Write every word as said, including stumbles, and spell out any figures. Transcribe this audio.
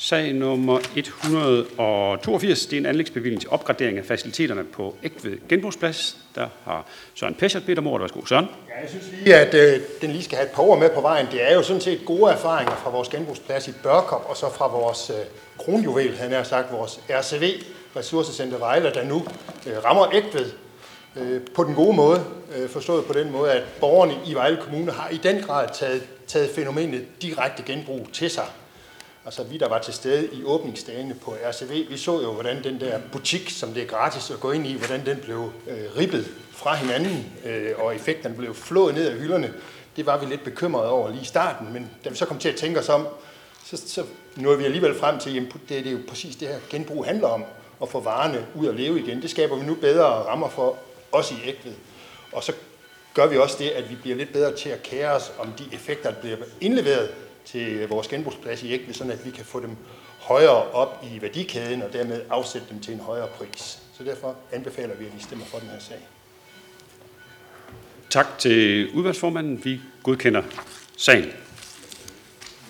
Sag nummer et hundrede og toogfirs, det er en anlægsbevilling til opgradering af faciliteterne på Egtved Genbrugsplads. Der har Søren Peschert bedt om ordet. Værsgo, Søren. Ja, jeg synes lige, at øh, den lige skal have et par ord med på vejen. Det er jo sådan set gode erfaringer fra vores genbrugsplads i Børkop, og så fra vores øh, kronjuvel, han har sagt, vores R C V, Ressourcecenter Vejle, der nu øh, rammer Egtved øh, på den gode måde. Øh, forstået på den måde, at borgerne i Vejle Kommune har i den grad taget, taget fænomenet direkte genbrug til sig. Altså vi, der var til stede i åbningsdagene på R C V, vi så jo, hvordan den der butik, som det er gratis at gå ind i, hvordan den blev øh, ribbet fra hinanden, øh, og effekterne blev flået ned af hylderne. Det var vi lidt bekymrede over lige i starten, men da vi så kom til at tænke os om, så, så nåede vi alligevel frem til, at det, det er jo præcis det her genbrug handler om, at få varerne ud og leve igen. Det skaber vi nu bedre rammer for, også i Egtved. Og så gør vi også det, at vi bliver lidt bedre til at kære os om de effekter, der bliver indleveret til vores genbrugsplads i Egtved, sådan at vi kan få dem højere op i værdikæden og dermed afsætte dem til en højere pris. Så derfor anbefaler vi, at I stemmer for den her sag. Tak til udvalgsformanden. Vi godkender sagen.